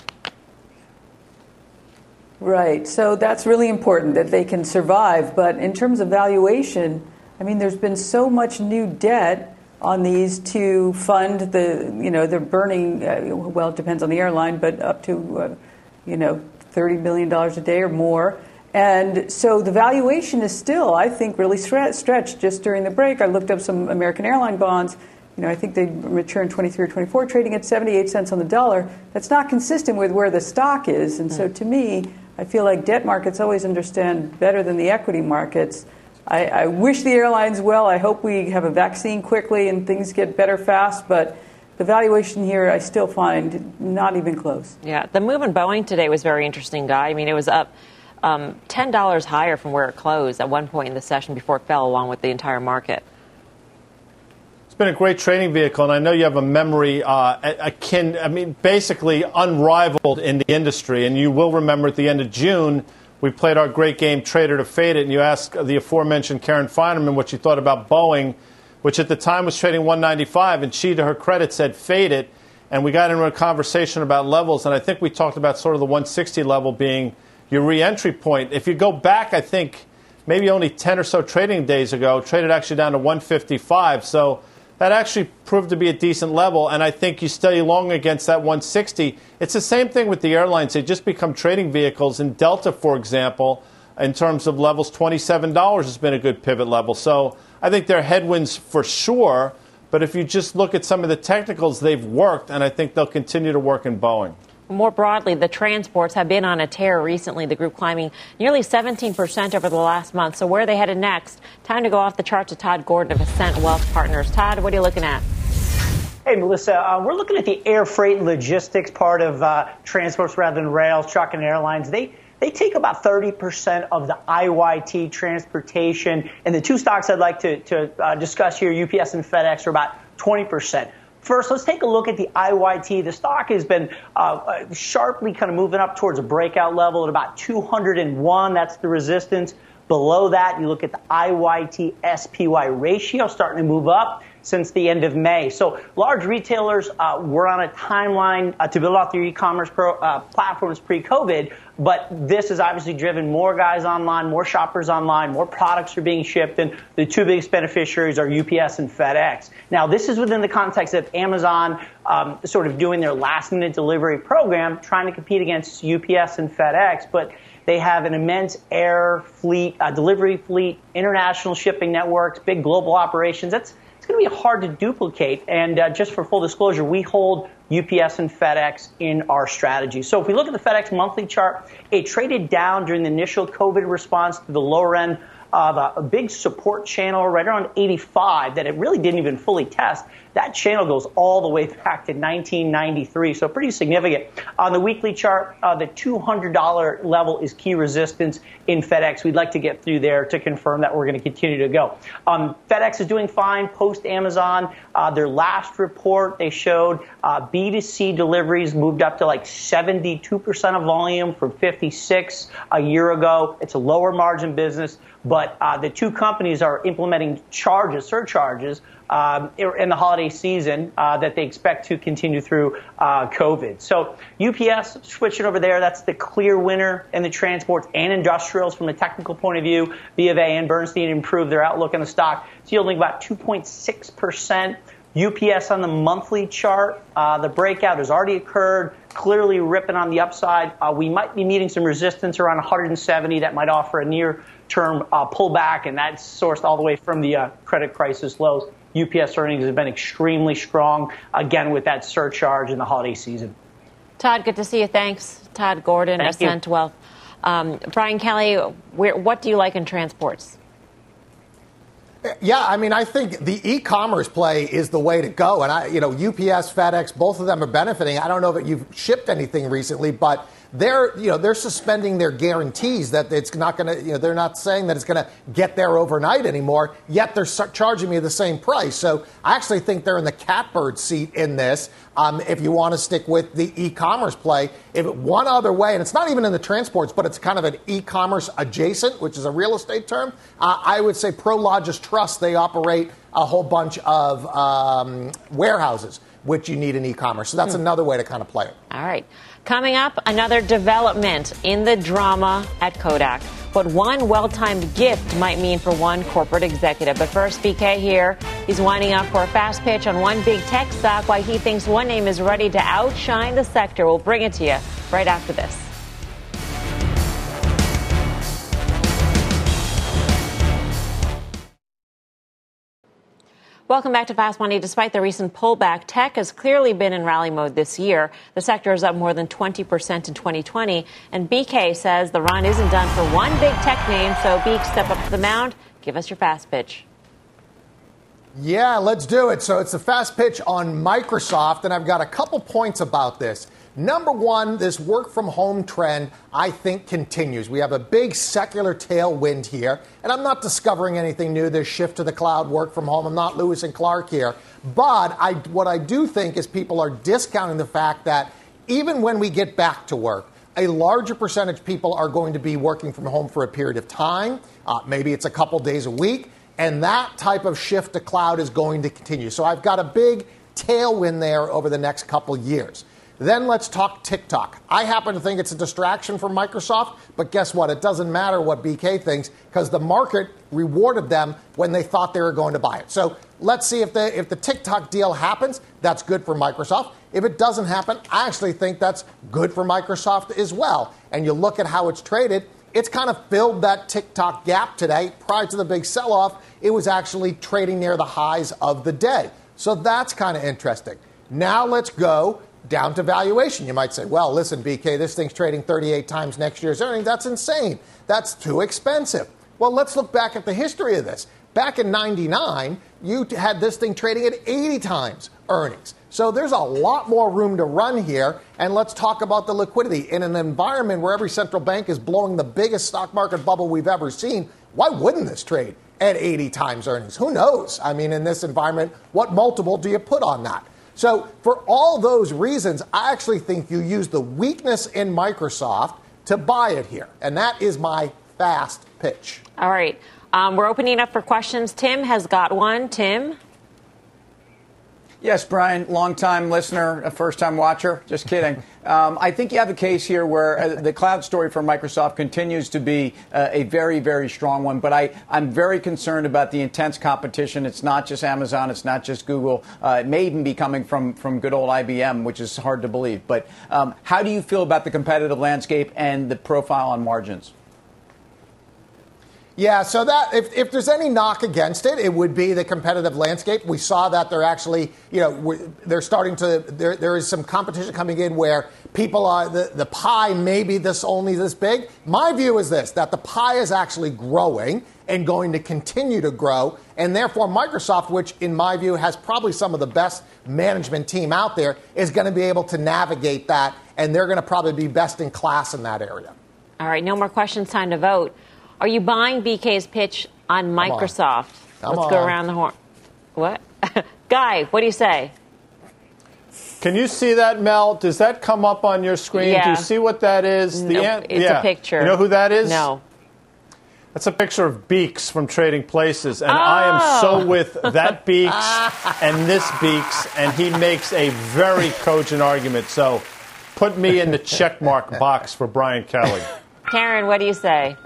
Right. So that's really important that they can survive. But in terms of valuation, I mean, there's been so much new debt on these to fund the, you know, they're burning, uh, well, it depends on the airline, but up to, uh, you know, thirty billion dollars a day or more. And so the valuation is still, I think, really stretched. Just during the break, I looked up some American airline bonds. You know, I think they mature in twenty-three or twenty-four, trading at seventy-eight cents on the dollar. That's not consistent with where the stock is. And so to me, I feel like debt markets always understand better than the equity markets. I, I wish the airlines well. I hope we have a vaccine quickly and things get better fast. But the valuation here, I still find not even close. Yeah, the move in Boeing today was very interesting, Guy. I mean, it was up um, ten dollars higher from where it closed at one point in the session before it fell along with the entire market. It's been a great trading vehicle, and I know you have a memory uh, akin, I mean, basically unrivaled in the industry. And you will remember at the end of June, we played our great game, Trader to Fade It, and you asked the aforementioned Karen Finerman what she thought about Boeing, which at the time was trading one ninety-five, and she, to her credit, said fade it. And we got into a conversation about levels, and I think we talked about sort of the one sixty level being your re-entry point. If you go back, I think, maybe only ten or so trading days ago, traded actually down to one fifty-five. So that actually proved to be a decent level, and I think you stay long against that one sixty. It's the same thing with the airlines. They just become trading vehicles. In Delta, for example, in terms of levels, twenty-seven dollars has been a good pivot level. So I think there are headwinds for sure, but if you just look at some of the technicals, they've worked, and I think they'll continue to work in Boeing. More broadly, the transports have been on a tear recently, the group climbing nearly seventeen percent over the last month. So where are they headed next? Time to go off the chart to Todd Gordon of Ascent Wealth Partners. Todd, what are you looking at? Hey, Melissa, uh, we're looking at the air freight and logistics part of uh, transports rather than rails, truck and airlines. They They take about thirty percent of the I Y T transportation. And the two stocks I'd like to, to uh, discuss here, U P S and FedEx, are about twenty percent. First, let's take a look at the I Y T. The stock has been uh, sharply kind of moving up towards a breakout level at about two hundred one. That's the resistance. Below that, you look at the I Y T S P Y ratio starting to move up since the end of May. So large retailers uh, were on a timeline uh, to build out their e-commerce pro, uh, platforms pre-COVID, but this has obviously driven more guys online, more shoppers online, more products are being shipped, and the two biggest beneficiaries are U P S and FedEx. Now, this is within the context of Amazon um, sort of doing their last-minute delivery program, trying to compete against U P S and FedEx, but they have an immense air fleet, uh, delivery fleet, international shipping networks, big global operations. That's It's going to be hard to duplicate. And uh, just for full disclosure, we hold U P S and FedEx in our strategy. So if we look at the FedEx monthly chart, it traded down during the initial COVID response to the lower end of a, a big support channel right around eighty-five that it really didn't even fully test. That channel goes all the way back to nineteen ninety-three, so pretty significant. On the weekly chart, uh, the two hundred dollars level is key resistance in FedEx. We'd like to get through there to confirm that we're going to continue to go. Um, FedEx is doing fine post-Amazon. Uh, their last report, they showed uh, B two C deliveries moved up to like seventy-two percent of volume from fifty-six a year ago. It's a lower margin business, but uh, the two companies are implementing charges, surcharges, Um, in the holiday season uh, that they expect to continue through uh, COVID. So U P S switching over there, that's the clear winner in the transports and industrials from a technical point of view. B of A and Bernstein improved their outlook on the stock. It's yielding about two point six percent. U P S on the monthly chart, uh, the breakout has already occurred, clearly ripping on the upside. Uh, we might be meeting some resistance around one hundred seventy that might offer a near-term uh, pullback, and that's sourced all the way from the uh, credit crisis lows. U P S earnings have been extremely strong, again, with that surcharge in the holiday season. Todd, good to see you. Thanks. Todd Gordon, Thank Ascent you. Wealth. Um, Brian Kelly, where, what do you like in transports? Yeah, I mean, I think the e-commerce play is the way to go. And, I, you know, U P S, FedEx, both of them are benefiting. I don't know that you've shipped anything recently, but they're, you know, they're suspending their guarantees that it's not going to, you know, they're not saying that it's going to get there overnight anymore, yet they're charging me the same price. So I actually think they're in the catbird seat in this. Um, if you want to stick with the e-commerce play, if it, one other way, and it's not even in the transports, but it's kind of an e-commerce adjacent, which is a real estate term, uh, I would say Prologis Trust, they operate a whole bunch of um, warehouses, which you need in e-commerce. So that's hmm. another way to kind of play it. All right. Coming up, another development in the drama at Kodak. What one well-timed gift might mean for one corporate executive. But first, B K here He's winding up for a fast pitch on one big tech stock, why he thinks one name is ready to outshine the sector. We'll bring it to you right after this. Welcome back to Fast Money. Despite the recent pullback, tech has clearly been in rally mode this year. The sector is up more than twenty percent in twenty twenty. And B K says the run isn't done for one big tech name. So, Beek, step up to the mound. Give us your fast pitch. Yeah, let's do it. So it's a fast pitch on Microsoft, and I've got a couple points about this. Number one, this work from home trend, I think, continues. We have a big secular tailwind here, and I'm not discovering anything new, this shift to the cloud, work from home. I'm not Lewis and Clark here. But I, what I do think is people are discounting the fact that even when we get back to work, a larger percentage of people are going to be working from home for a period of time. Uh, maybe it's a couple days a week, and that type of shift to cloud is going to continue. So I've got a big tailwind there over the next couple years. Then let's talk TikTok. I happen to think it's a distraction for Microsoft, but guess what? It doesn't matter what B K thinks because the market rewarded them when they thought they were going to buy it. So let's see if the if the TikTok deal happens. That's good for Microsoft. If it doesn't happen, I actually think that's good for Microsoft as well. And you look at how it's traded, it's kind of filled that TikTok gap today. Prior to the big sell-off, it was actually trading near the highs of the day. So that's kind of interesting. Now let's go down to valuation. You might say, well, listen, B K, this thing's trading thirty-eight times next year's earnings. That's insane. That's too expensive. Well, let's look back at the history of this. Back in ninety-nine, you had this thing trading at eighty times earnings. So there's a lot more room to run here. And let's talk about the liquidity. In an environment where every central bank is blowing the biggest stock market bubble we've ever seen, why wouldn't this trade at eighty times earnings? Who knows? I mean, in this environment, what multiple do you put on that? So for all those reasons, I actually think you use the weakness in Microsoft to buy it here. And that is my fast pitch. All right. Um, we're opening up for questions. Tim has got one. Tim? Yes, Brian, long-time listener, a first-time watcher. Just kidding. Um, I think you have a case here where uh, the cloud story for Microsoft continues to be uh, a very, very strong one. But I, I'm very concerned about the intense competition. It's not just Amazon. It's not just Google. Uh, it may even be coming from, from good old I B M, which is hard to believe. But um, how do you feel about the competitive landscape and the profile on margins? Yeah, so that if, if there's any knock against it, it would be the competitive landscape. We saw that they're actually, you know, they're starting to, there there is some competition coming in where people are, the, the pie may be this only this big. My view is this, that the pie is actually growing and going to continue to grow. And therefore, Microsoft, which in my view has probably some of the best management team out there, is going to be able to navigate that. And they're going to probably be best in class in that area. All right, no more questions. Time to vote. Are you buying B K's pitch on Microsoft? Come Let's on. go around the horn. What? Guy, what do you say? Can you see that, Mel? Does that come up on your screen? Yeah. Do you see what that is? Nope, an- it's yeah. a picture. You know who that is? No. That's a picture of Beeks from Trading Places. And oh. I am so with that Beeks and this Beeks, and he makes a very cogent argument. So put me in the checkmark box for Brian Kelly. Karen, what do you say?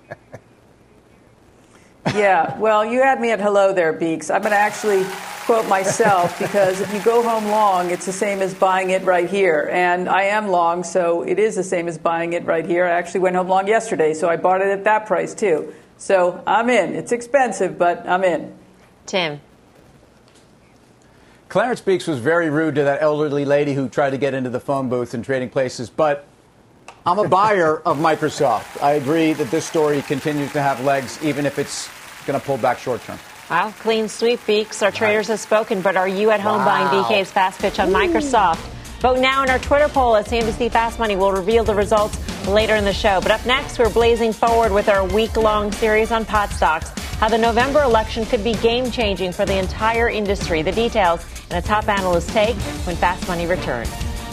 Yeah, well, you had me at hello there, Beeks. I'm going to actually quote myself because if you go home long, it's the same as buying it right here. And I am long, so it is the same as buying it right here. I actually went home long yesterday, so I bought it at that price, too. So I'm in. It's expensive, but I'm in. Tim. Clarence Beeks was very rude to that elderly lady who tried to get into the phone booth in Trading Places, but I'm a buyer of Microsoft. I agree that this story continues to have legs, even if it's going to pull back short term. Wow, clean sweep, Beeks. Our traders have spoken, but are you at home Wow. buying B K's fast pitch on Ooh. Microsoft? Vote now in our Twitter poll at C N B C Fast Money. We'll reveal the results later in the show. But up next, we're blazing forward with our week-long series on pot stocks, how the November election could be game-changing for the entire industry. The details and a top analyst take when Fast Money returns.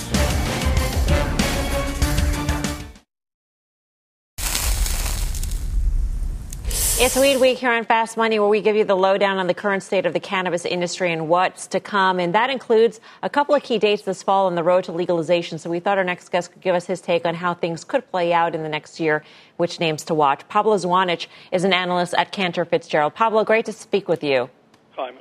It's Weed Week here on Fast Money, where we give you the lowdown on the current state of the cannabis industry and what's to come. And that includes a couple of key dates this fall on the road to legalization. So we thought our next guest could give us his take on how things could play out in the next year, which names to watch. Pablo Zuanich is an analyst at Cantor Fitzgerald. Pablo, great to speak with you. Hi, Melissa.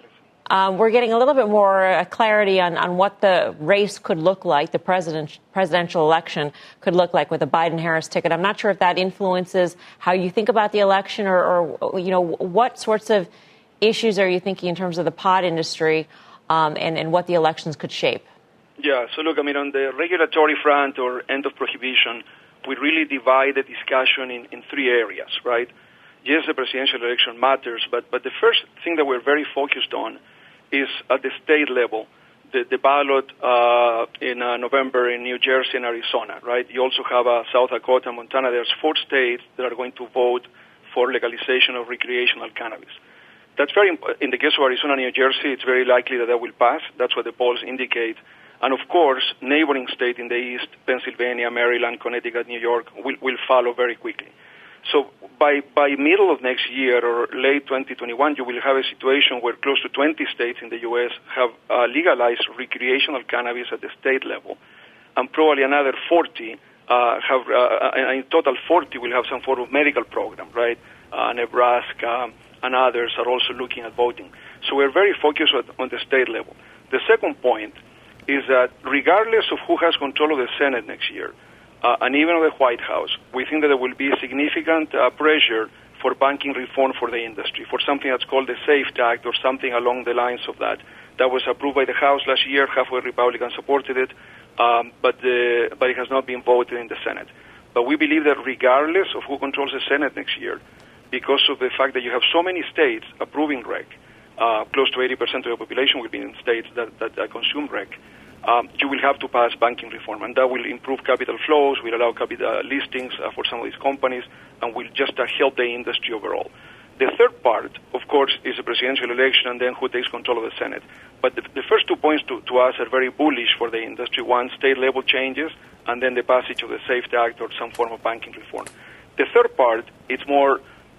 Um, we're getting a little bit more uh, clarity on, on what the race could look like, the president, presidential election could look like with a Biden-Harris ticket. I'm not sure if that influences how you think about the election or, or you know, what sorts of issues are you thinking in terms of the pot industry um, and, and what the elections could shape? Yeah, so look, I mean, on the regulatory front or end of prohibition, we really divide the discussion in, in three areas, right? Yes, the presidential election matters, but, but the first thing that we're very focused on is at the state level, the, the ballot uh, in uh, November in New Jersey and Arizona, right? You also have uh, South Dakota and Montana. There's four states that are going to vote for legalization of recreational cannabis. That's very important. In the case of Arizona and New Jersey, it's very likely that that will pass. That's what the polls indicate. And of course, neighboring states in the east, Pennsylvania, Maryland, Connecticut, New York, will, will follow very quickly. So by, by middle of next year or late twenty twenty-one, you will have a situation where close to twenty states in the U S have uh, legalized recreational cannabis at the state level, and probably another forty uh, have, uh, in total forty will have some form of medical program, right? Uh, Nebraska and others are also looking at voting. So we're very focused on the state level. The second point is that regardless of who has control of the Senate next year, uh, and even of the White House, we think that there will be significant uh, pressure for banking reform for the industry, for something that's called the SAFE Act or something along the lines of that. That was approved by the House last year. Half of the Republicans supported it, um, but, the, but it has not been voted in the Senate. But we believe that regardless of who controls the Senate next year, because of the fact that you have so many states approving rec, uh, close to eighty percent of the population will be in states that, that, that consume rec, um, you will have to pass banking reform, and that will improve capital flows, will allow capital uh, listings uh, for some of these companies, and will just uh, help the industry overall. The third part, of course, is the presidential election and then who takes control of the Senate. But the, the first two points to, to us are very bullish for the industry. One, state-level changes, and then the passage of the SAFE Act or some form of banking reform. The third part, it's more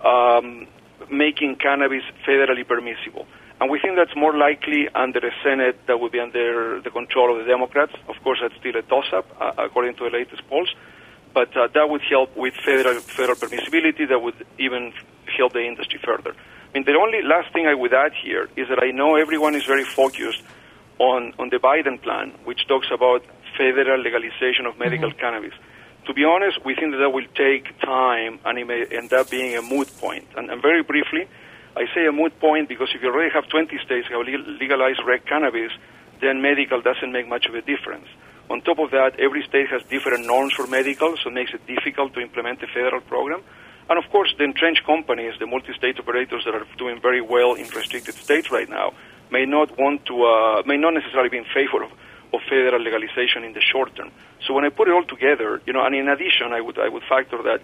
um, making cannabis federally permissible. And we think that's more likely under a Senate that would be under the control of the Democrats. Of course, that's still a toss-up, uh, according to the latest polls. But uh, that would help with federal federal permissibility. That would even help the industry further. I mean, the only last thing I would add here is that I know everyone is very focused on, on the Biden plan, which talks about federal legalization of medical mm-hmm. cannabis. To be honest, we think that that will take time, and it may end up being a moot point. And, and very briefly, I say a moot point because if you already have twenty states that have legalized rec cannabis, then medical doesn't make much of a difference. On top of that, every state has different norms for medical, so it makes it difficult to implement a federal program. And of course, the entrenched companies, the multi-state operators that are doing very well in restricted states right now, may not want to, uh, may not necessarily be in favor of, of federal legalization in the short term. So when I put it all together, you know, and in addition, I would I would factor that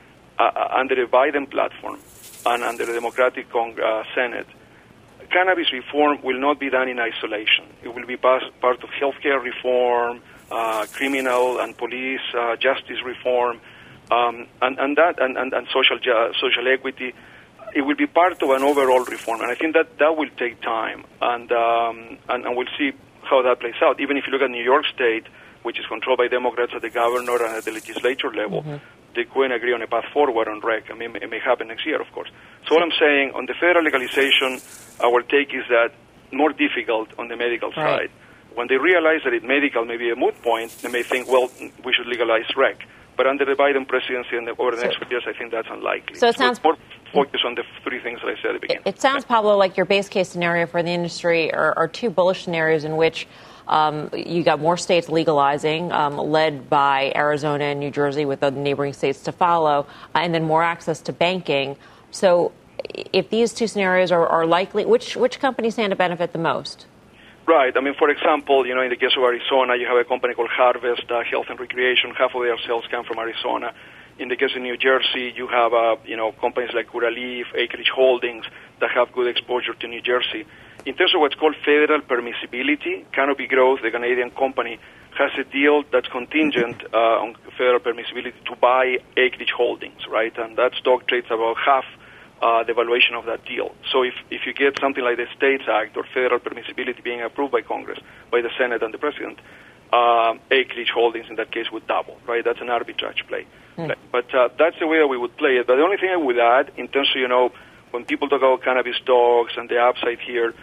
uh, under the Biden platform and under the Democratic Cong- uh, Senate, cannabis reform will not be done in isolation. It will be part of healthcare reform, uh, criminal and police uh, justice reform, um, and, and that and, and, and social ju- social equity. It will be part of an overall reform, and I think that that will take time, and um, and, and we'll see how that plays out. Even if you look at New York State, which is controlled by Democrats at the governor and at the legislature level, mm-hmm. they couldn't agree on a path forward on rec. I mean, it may happen next year, of course. So what I'm saying, on the federal legalization, our take is that more difficult on the medical right. side. When they realize that it medical may be a moot point, they may think, well, we should legalize rec. But under the Biden presidency and the, over the so, next few years, I think that's unlikely. So it sounds so more focus on the three things that I said at the beginning. It, it sounds, Pablo, like your base case scenario for the industry are, are two bullish scenarios in which Um, you got more states legalizing, um, led by Arizona and New Jersey, with the neighboring states to follow, uh, and then more access to banking. So if these two scenarios are, are likely, which which companies stand to benefit the most? Right. I mean, for example, you know, in the case of Arizona, you have a company called Harvest uh, Health and Recreation. Half of their sales come from Arizona. In the case of New Jersey, you have, uh, you know, companies like Curaleaf, Acreage Holdings that have good exposure to New Jersey. In terms of what's called federal permissibility, Canopy Growth, the Canadian company, has a deal that's contingent uh, on federal permissibility to buy Acreage Holdings, right? And that stock trades about half uh, the valuation of that deal. So if, if you get something like the States Act or federal permissibility being approved by Congress, by the Senate and the President, uh, Acreage Holdings in that case would double, right? That's an arbitrage play. Mm. But uh, that's the way that we would play it. But the only thing I would add in terms of, you know, when people talk about cannabis stocks and the upside here,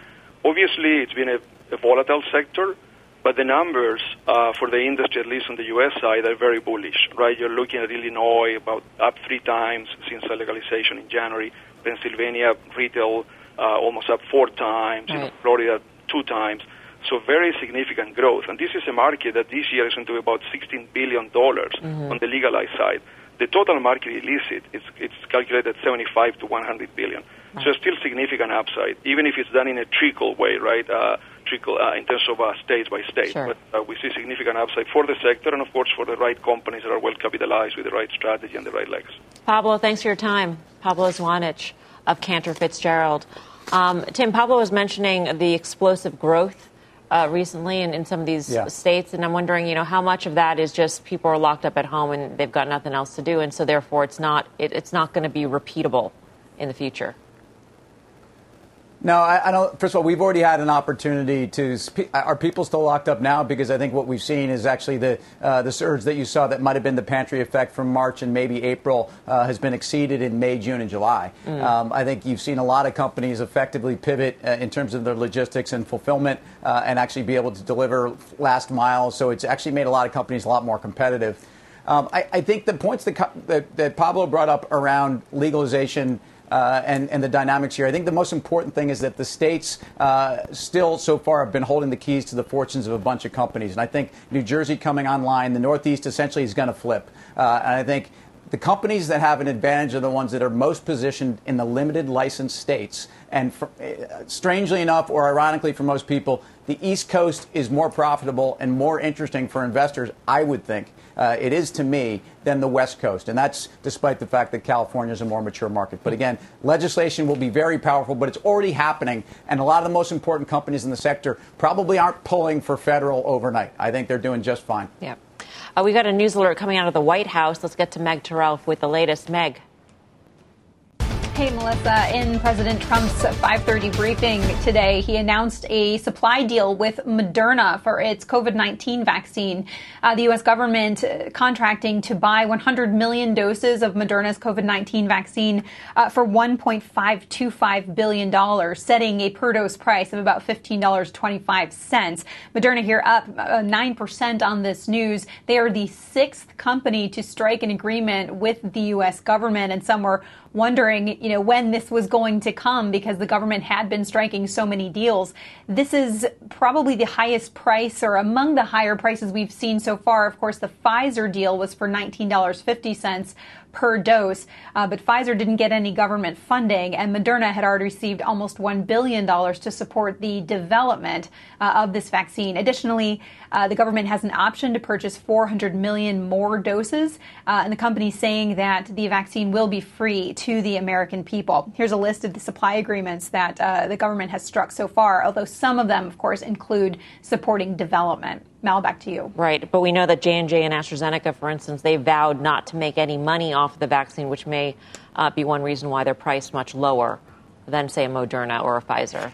obviously, it's been a, a volatile sector, but the numbers uh, for the industry, at least on the U S side, are very bullish, right? You're looking at Illinois about up three times since the legalization in January. Pennsylvania retail uh, almost up four times. Right. You know, Florida two times. So very significant growth. And this is a market that this year is going to be about sixteen billion dollars mm-hmm. on the legalized side. The total market illicit, it's, it's calculated at seventy-five to one hundred billion. Right. So still significant upside, even if it's done in a trickle way, right? Uh, trickle uh, in terms of uh, state by state. Sure. But uh, we see significant upside for the sector and, of course, for the right companies that are well capitalized with the right strategy and the right legs. Pablo, thanks for your time. Pablo Zuanich of Cantor Fitzgerald. Um, Tim, Pablo was mentioning the explosive growth uh, recently in, in some of these yeah. states, and I'm wondering, you know, how much of that is just people are locked up at home and they've got nothing else to do, and so therefore it's not it, it's not going to be repeatable in the future. No, I, I don't. First of all, we've already had an opportunity to. Spe- are people still locked up now? Because I think what we've seen is actually the uh, the surge that you saw that might have been the pantry effect from March and maybe April uh, has been exceeded in May, June, and July. Mm. Um, I think you've seen a lot of companies effectively pivot uh, in terms of their logistics and fulfillment uh, and actually be able to deliver last mile. So it's actually made a lot of companies a lot more competitive. Um, I, I think the points that, that, that Pablo brought up around legalization Uh, and, and the dynamics here. I think the most important thing is that the states uh, still so far have been holding the keys to the fortunes of a bunch of companies. And I think New Jersey coming online, the Northeast essentially is going to flip. Uh, and I think the companies that have an advantage are the ones that are most positioned in the limited license states. And for, uh, strangely enough, or ironically for most people, the East Coast is more profitable and more interesting for investors, I would think. Uh, it is to me than the West Coast. And that's despite the fact that California is a more mature market. But again, legislation will be very powerful, but it's already happening. And a lot of the most important companies in the sector probably aren't pulling for federal overnight. I think they're doing just fine. Yeah. Uh, we got a news alert coming out of the White House. Let's get to Meg Terrell with the latest. Meg. Hey, Melissa. In President Trump's five thirty briefing today, he announced a supply deal with Moderna for its COVID nineteen vaccine. Uh, the U S government uh, contracting to buy one hundred million doses of Moderna's COVID nineteen vaccine uh, for one point five two five billion dollars, setting a per-dose price of about fifteen dollars and twenty-five cents. Moderna here up uh, nine percent on this news. They are the sixth company to strike an agreement with the U S government, and some were wondering, you know, when this was going to come because the government had been striking so many deals. This is probably the highest price or among the higher prices we've seen so far. Of course, the Pfizer deal was for nineteen dollars and fifty cents per dose, uh, but Pfizer didn't get any government funding, and Moderna had already received almost one billion dollars to support the development uh, of this vaccine. Additionally, uh, the government has an option to purchase four hundred million more doses, uh, and the company is saying that the vaccine will be free to the American people. Here's a list of the supply agreements that uh, the government has struck so far, although some of them, of course, include supporting development. Mal, back to you. Right. But we know that J and J and AstraZeneca, for instance, they vowed not to make any money off the vaccine, which may uh, be one reason why they're priced much lower than, say, a Moderna or a Pfizer.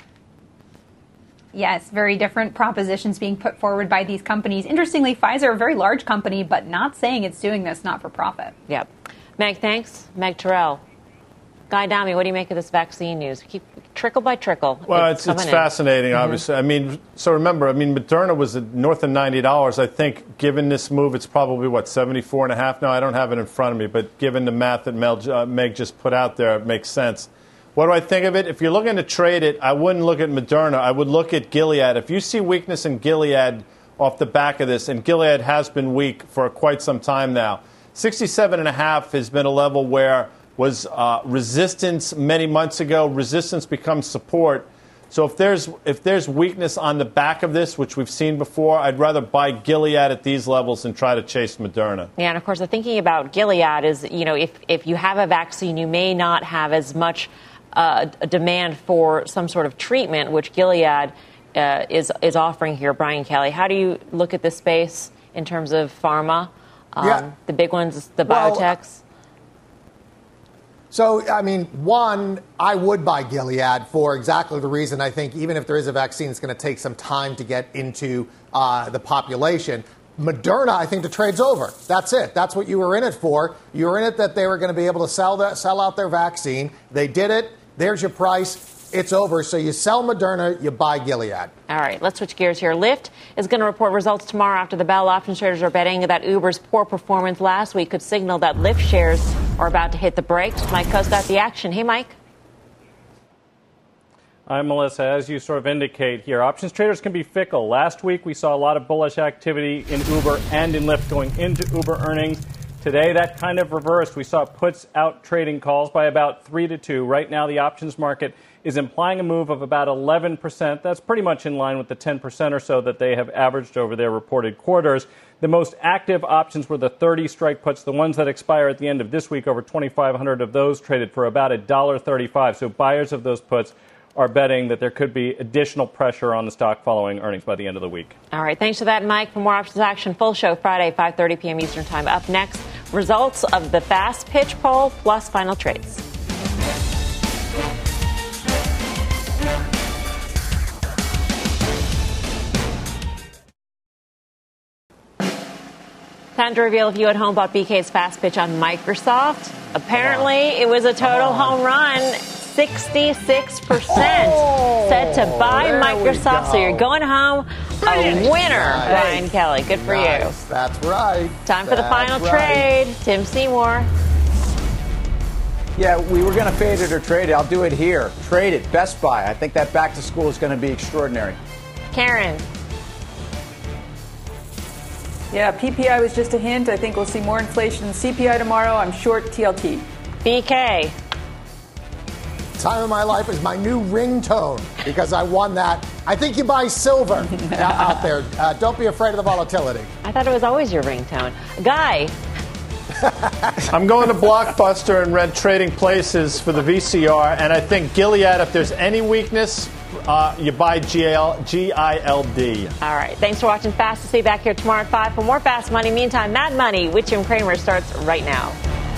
Yes, very different propositions being put forward by these companies. Interestingly, Pfizer, a very large company, but not saying it's doing this not for profit. Yep. Meg, thanks. Meg Terrell. Guy Adami, what do you make of this vaccine news? Keep trickle by trickle. Well, it's, it's, it's fascinating, mm-hmm. obviously. I mean, so remember, I mean, Moderna was north of ninety dollars. I think given this move, it's probably, what, seventy-four and a half now? I don't have it in front of me, but given the math that Mel, uh, Meg just put out there, it makes sense. What do I think of it? If you're looking to trade it, I wouldn't look at Moderna. I would look at Gilead. If you see weakness in Gilead off the back of this, and Gilead has been weak for quite some time now, sixty-seven and a half has been a level where was uh, resistance many months ago. Resistance becomes support. So if there's if there's weakness on the back of this, which we've seen before, I'd rather buy Gilead at these levels than try to chase Moderna. Yeah, and of course, the thinking about Gilead is, you know, if, if you have a vaccine, you may not have as much uh, demand for some sort of treatment, which Gilead uh, is is offering here. Brian Kelly, how do you look at this space in terms of pharma? Um, yeah. The big ones, the well, biotechs? So, I mean, one, I would buy Gilead for exactly the reason I think even if there is a vaccine, it's going to take some time to get into uh, the population. Moderna, I think the trade's over. That's it. That's what you were in it for. You were in it that they were going to be able to sell that, sell out their vaccine. They did it. There's your price. it's over. So you sell Moderna, you buy Gilead. All right, let's switch gears here. Lyft is going to report results tomorrow after the bell. Options traders are betting that Uber's poor performance last week could signal that Lyft shares are about to hit the brakes. Mike Coe's got the action. Hey, Mike. Hi, Melissa. As you sort of indicate here, options traders can be fickle. Last week, we saw a lot of bullish activity in Uber and in Lyft going into Uber earnings. Today, that kind of reversed. We saw puts out trading calls by about three to two. Right now, the options market is implying a move of about eleven percent. That's pretty much in line with the ten percent or so that they have averaged over their reported quarters. The most active options were the thirty strike puts, the ones that expire at the end of this week. Over twenty-five hundred of those traded for about one dollar thirty-five. So buyers of those puts are betting that there could be additional pressure on the stock following earnings by the end of the week. All right. Thanks for that, Mike. For more options action, full show Friday, five thirty p.m. Eastern Time. Up next, results of the fast pitch poll plus final trades. Time to reveal if you at home bought B K's fast pitch on Microsoft. Apparently, it was a total home run. sixty-six percent oh, said to buy Microsoft. So you're going home a winner, nice. Brian Kelly. Good for nice. you. That's right. Time for That's the final right. trade. Tim Seymour. Yeah, we were going to fade it or trade it. I'll do it here. Trade it. Best Buy. I think that back to school is going to be extraordinary. Karen. Yeah, P P I was just a hint. I think we'll see more inflation in C P I tomorrow. I'm short T L T. B K. Time of my life is my new ringtone because I won that. I think you buy silver out there. Uh, don't be afraid of the volatility. I thought it was always your ringtone. Guy. I'm going to Blockbuster and rent Trading Places for the V C R, and I think Gilead, if there's any weakness, uh, you buy G I L D. All right. Thanks for watching Fast. To see you back here tomorrow at five for more Fast Money. Meantime, Mad Money with Jim Cramer starts right now.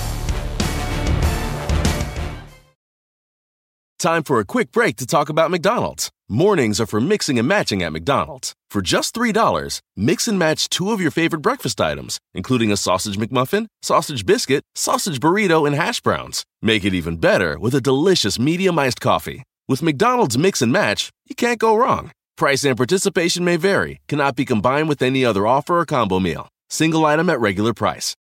Time for a quick break to talk about McDonald's. Mornings are for mixing and matching at McDonald's. For just three dollars, mix and match two of your favorite breakfast items, including a sausage McMuffin, sausage biscuit, sausage burrito, and hash browns. Make it even better with a delicious medium iced coffee. With McDonald's Mix and Match, you can't go wrong. Price and participation may vary, cannot be combined with any other offer or combo meal. Single item at regular price.